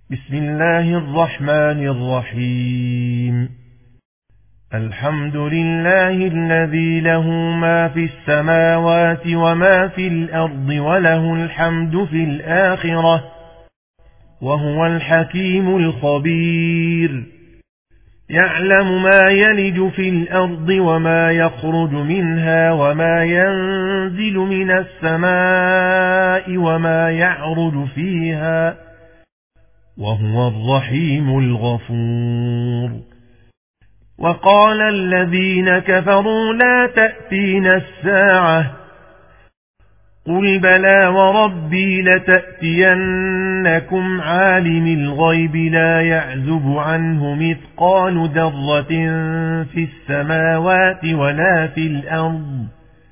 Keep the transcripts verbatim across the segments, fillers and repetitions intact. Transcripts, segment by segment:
بسم الله الرحمن الرحيم. الحمد لله الذي له ما في السماوات وما في الأرض وله الحمد في الآخرة وهو الحكيم الخبير. يعلم ما يلج في الأرض وما يخرج منها وما ينزل من السماء وما يعرج فيها وهو الرحيم الغفور. وقال الذين كفروا لا تأتينا الساعة قل بلى وربي لتأتينكم عالم الغيب لا يعزب عنه مثقال ذرة في السماوات ولا في الأرض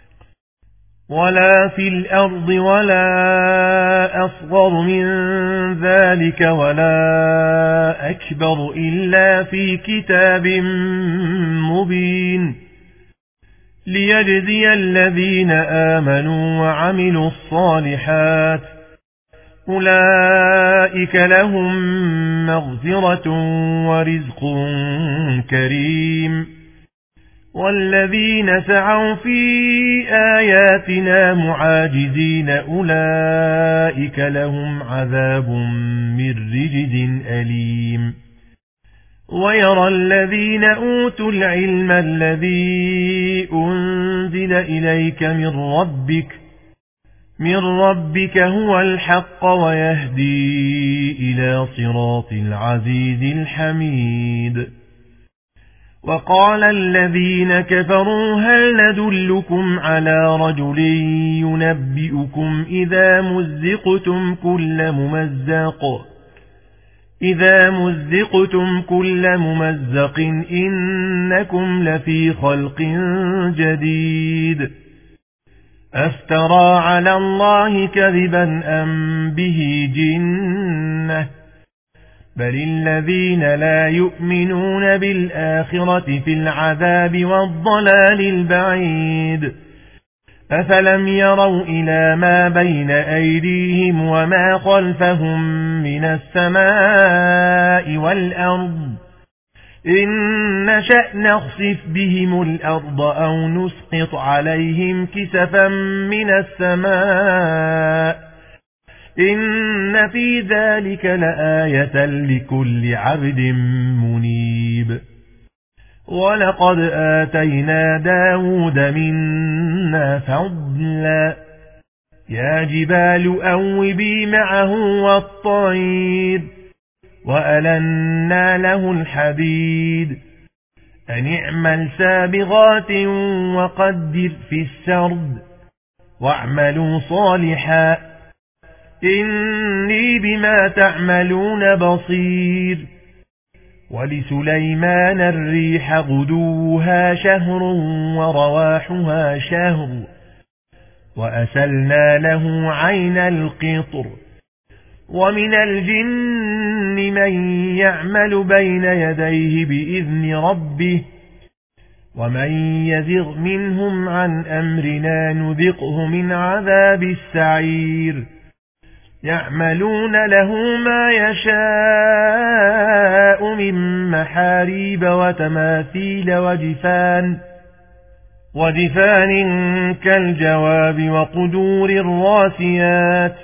ولا في الأرض ولا أصغر من ذلك ولا أكبر إلا في كتاب مبين ليجزي الذين آمنوا وعملوا الصالحات أولئك لهم مغفرة ورزق كريم. والذين سعوا في آياتنا معاجزين أولئك لهم عذاب من رجز أليم. ويرى الذين أوتوا العلم الذي أنزل إليك من ربك من ربك هو الحق ويهدي إلى صراط العزيز الحميد. وقال الذين كفروا هل ندلكم على رجل ينبئكم إذا مزقتم كل ممزق إذا مزقتم كل ممزق إنكم لفي خلق جديد أفترى على الله كذبا أم به جنة بل الذين لا يؤمنون بالآخرة في العذاب والضلال البعيد. أفلم يروا إلى ما بين أيديهم وما خلفهم من السماء والأرض إن نشأ نخسف بهم الأرض أو نسقط عليهم كسفا من السماء إن في ذلك لآية لكل عبد منيب. ولقد آتينا داود منا فضلا يا جبال أوبي معه والطير وألنا له الحديد أن اعمل سابغات وقدر في السرد واعملوا صالحا إني بما تعملون بصير. ولسليمان الريح غدوها شهر ورواحها شهر وأسلنا له عين القطر. ومن الجن من يعمل بين يديه بإذن ربه ومن يزغ منهم عن أمرنا نذقه من عذاب السعير. يعملون له ما يشاء من محاريب وتماثيل وجفان وجفان كالجواب وقدور الراسيات.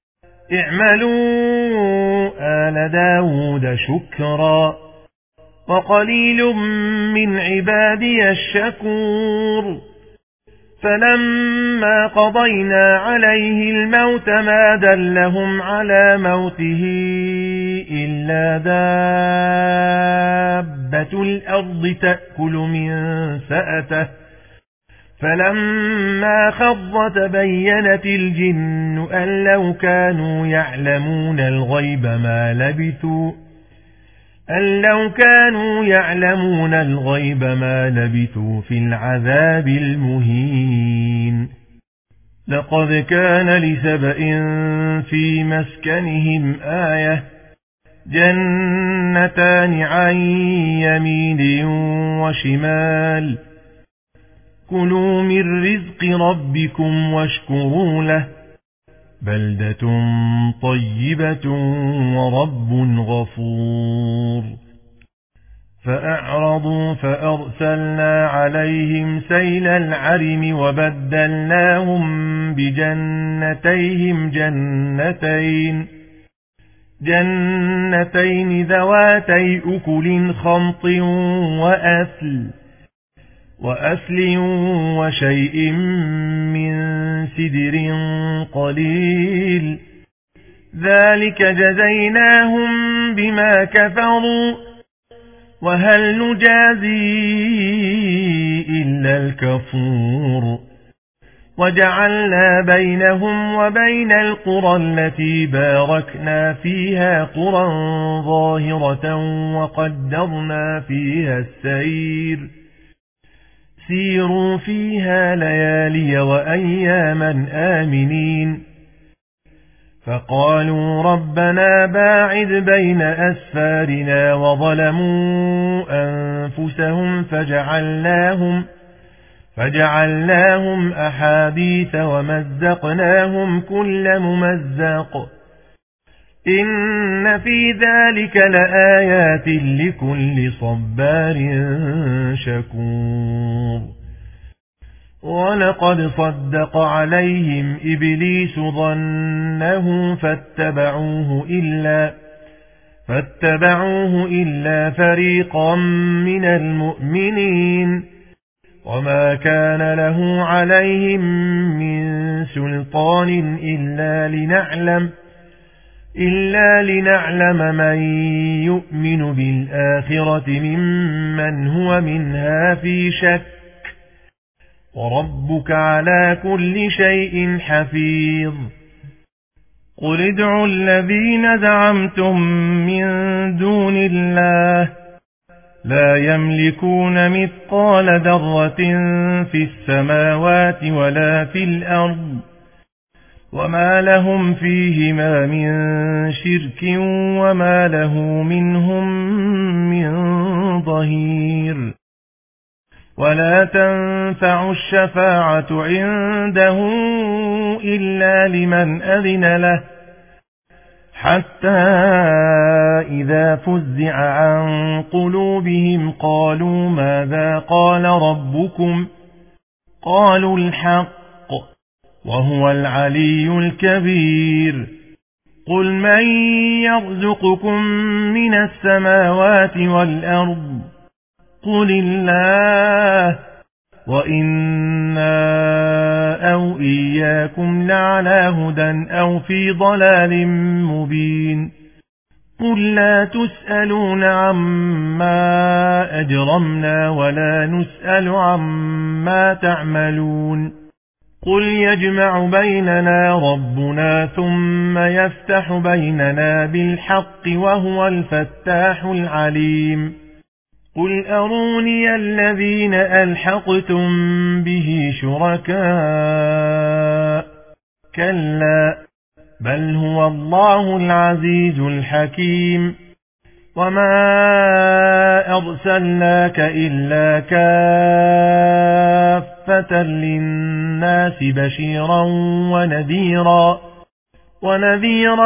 اعملوا آل داود شكرا وقليل من عبادي الشكور. فلما قضينا عليه الموت ما دلهم على موته إلا دابة الأرض تأكل من سأته فلما خض تبينت الجن أن لو كانوا يعلمون الغيب ما لبثوا أن لو كانوا يعلمون الغيب ما لبثوا في العذاب المهين. لقد كان لسبإ في مسكنهم آية جنتان عن يمين وشمال كلوا من رزق ربكم واشكروا له بلدة طيبة ورب غفور. فأعرضوا فأرسلنا عليهم سيل العرم وبدلناهم بجنتيهم جنتين جنتين ذواتي أكل خمط وأثل وأثل وشيء من سدر قليل ذلك جزيناهم بما كفروا وهل نجازي إلا الكفور. وجعلنا بينهم وبين القرى التي باركنا فيها قرى ظاهرة وقدرنا فيها السير سيروا فيها ليالي وأياما آمنين. فقالوا ربنا باعد بين أسفارنا وظلموا أنفسهم فجعلناهم فجعلناهم أحاديث ومزقناهم كل ممزق إن في ذلك لآيات لكل صبار شكور. ولقد صدق عليهم إبليس ظنه فاتبعوه إلا فاتبعوه إلا فريقا من المؤمنين وما كان له عليهم من سلطان إلا لنعلم إلا لنعلم من يؤمن بالآخرة ممن هو منها في شك وربك على كل شيء حفيظ. قل ادعوا الذين زعمتم من دون الله لا يملكون مثقال ذرة في السماوات ولا في الأرض وما لهم فيهما من شرك وما له منهم من ظهير. ولا تنفع الشفاعة عنده إلا لمن أذن له حتى إذا فزع عن قلوبهم قالوا ماذا قال ربكم قالوا الحق وهو العلي الكبير. قل من يرزقكم من السماوات والأرض قل الله وإنا أو إياكم لعلى هدى أو في ضلال مبين. قل لا تسألون عما أجرمنا ولا نسأل عما تعملون. قل يجمع بيننا ربنا ثم يفتح بيننا بالحق وهو الفتاح العليم. قل أروني الذين ألحقتم به شركاء كلا بل هو الله العزيز الحكيم. وما أرسلناك إلا كافة للناس بشيرا ونذيرا ونذيرا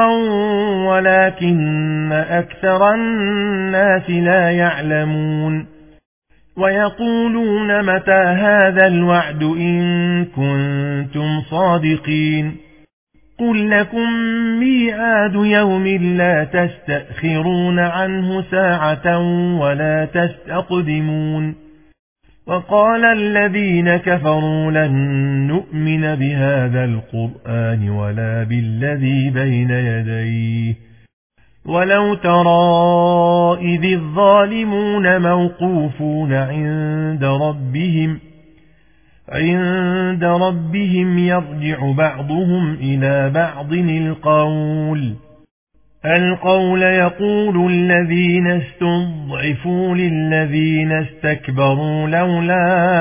ولكن أكثر الناس لا يعلمون. ويقولون متى هذا الوعد إن كنتم صادقين. قل لكم ميعاد يوم لا تستأخرون عنه ساعة ولا تستقدمون. وقال الذين كفروا لن نؤمن بهذا القرآن ولا بالذي بين يديه ولو ترى إذ الظالمون موقوفون عند ربهم عند ربهم يرجع بعضهم إلى بعض القول القول يقول الذين استضعفوا للذين استكبروا لولا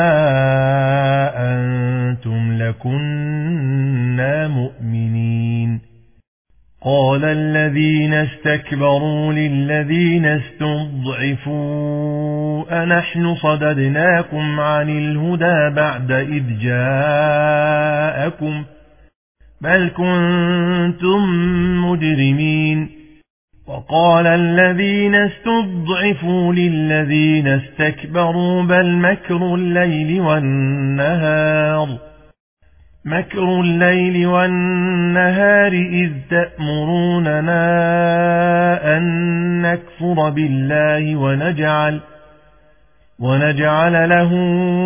أنتم لكنا مؤمنين. قال الذين استكبروا للذين استضعفوا أنحن صددناكم عن الهدى بعد إذ جاءكم بل كنتم مجرمين. وقال الذين استضعفوا للذين استكبروا بل مكر الليل والنهار مكر الليل والنهار إذ تأمروننا أن نكفر بالله ونجعل ونجعل له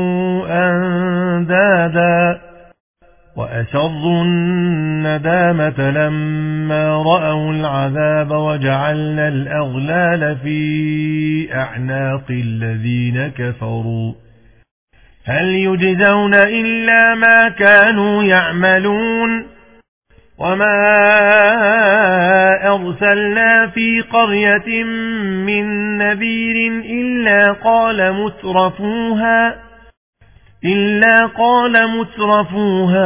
أندادا وأسروا الندامة لما رأوا العذاب وجعلنا الأغلال في أعناق الذين كفروا هل يجزون إلا ما كانوا يعملون. وما أرسلنا في قرية من نذير إلا قال مترفوها إلا قال مترفوها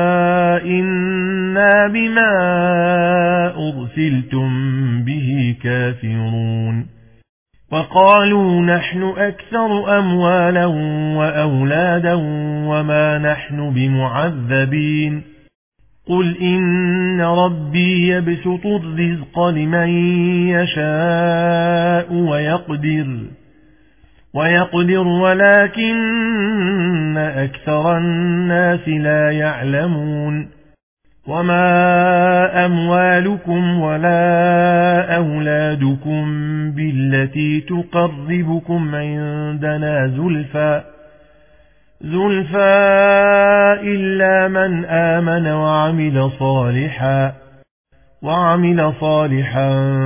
إنا بما أرسلتم به كافرون. وقالوا نحن أكثر أموالا وأولادا وما نحن بمعذبين. قل إن ربي يبسط الرزق لمن يشاء ويقدر ويقدر ولكن أكثر الناس لا يعلمون. وما أموالكم ولا أولادكم بالتي تقربكم عندنا زلفى زلفى إلا من آمن وعمل صالحا وعمل صالحا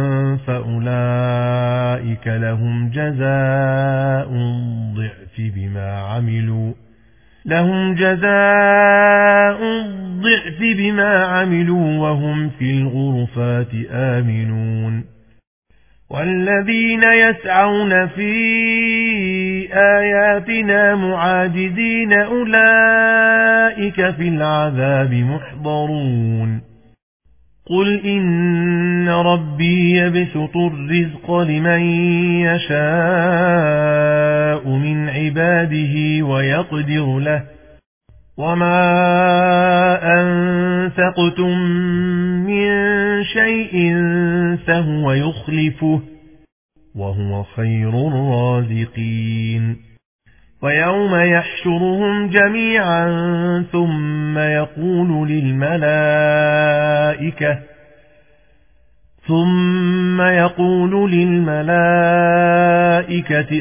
فأولئك لهم جزاء ضعف بما عملوا لهم جزاء ضعف بما عملوا وهم في الغرفات آمنون. والذين يسعون في آياتنا معاجزين أولئك في العذاب محضرون. قل إن ربي يبسط الرزق لمن يشاء من عباده ويقدر له وما أنفقتم من شيء فهو يخلفه وهو خير الرازقين. ويوم يحشرهم جميعا ثم يقول للملائكة ثم يقول للملائكة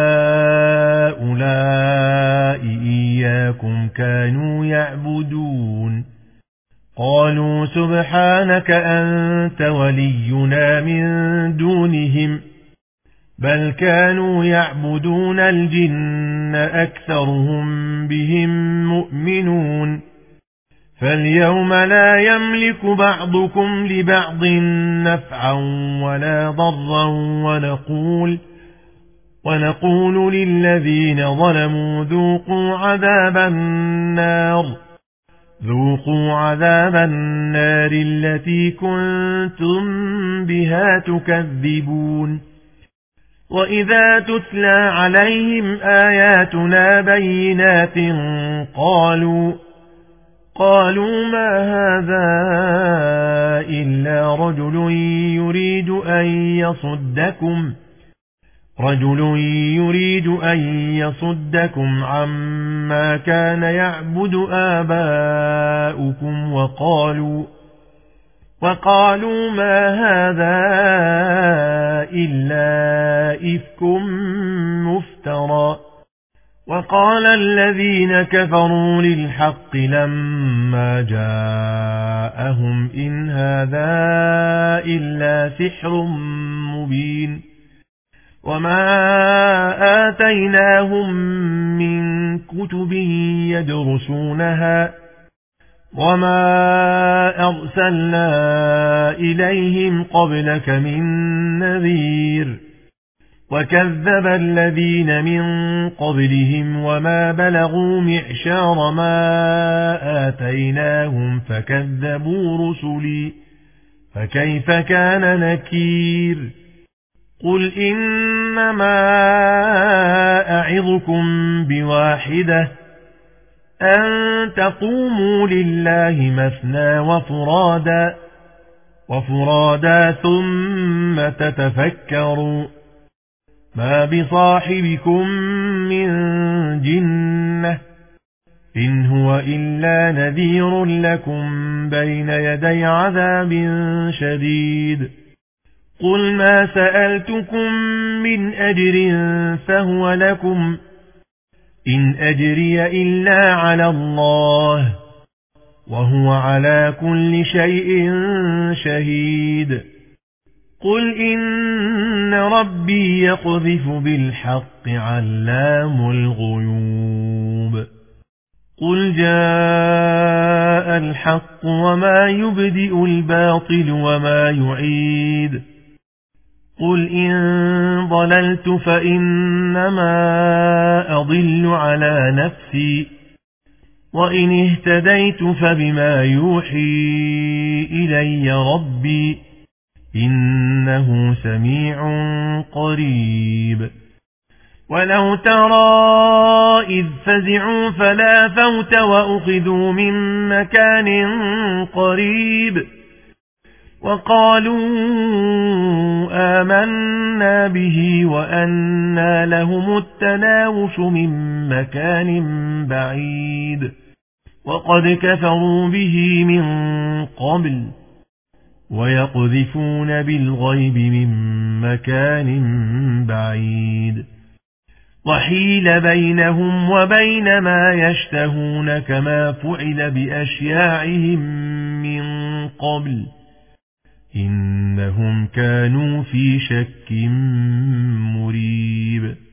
أهؤلاء إياكم كانوا يعبدون قالوا سبحانك أنت ولينا من دونهم بل كانوا يعبدون الجن أكثرهم بهم مؤمنون. فاليوم لا يملك بعضكم لبعض نفعا ولا ضرا ونقول ونقول للذين ظلموا ذوقوا عذاب النار ذوقوا عذاب النار التي كنتم بها تكذبون. وإذا تتلى عليهم آياتنا بينات قالوا قالوا ما هذا إلا رجل يريد أن يصدكم رجل يريد أن يصدكم عما كان يعبد آباؤكم وقالوا وقالوا ما هذا إلا إفك مفترى. وقال الذين كفروا للحق لما جاءهم إن هذا إلا سحر مبين. وما آتيناهم من كتب يدرسونها وما أرسلنا إليهم قبلك من نذير وكذب الذين من قبلهم وما بلغوا معشار ما آتيناهم فكذبوا رسلي فكيف كان نكير. قل إنما أعظكم بواحدة أن تقوموا لله مثنى وفرادا وفرادا ثم تتفكروا ما بصاحبكم من جنة إن هو إلا نذير لكم بين يدي عذاب شديد قل ما سألتكم من أجر فهو لكم إن أجري إلا على الله وهو على كل شيء شهيد قل إن ربي يقذف بالحق علام الغيوب قل جاء الحق وما يبدئ الباطل وما يعيد قل إن ضللت فإنما أضل على نفسي وإن اهتديت فبما يوحي إلي ربي إنه سميع قريب ولو ترى إذ فزعوا فلا فوت وأخذوا من مكان قريب وقالوا آمنا به وأنى لهم التناوش من مكان بعيد وقد كفروا به من قبل ويقذفون بالغيب من مكان بعيد وحيل بينهم وبين ما يشتهون كما فعل بأشياعهم من قبل إنهم كانوا في شك مريب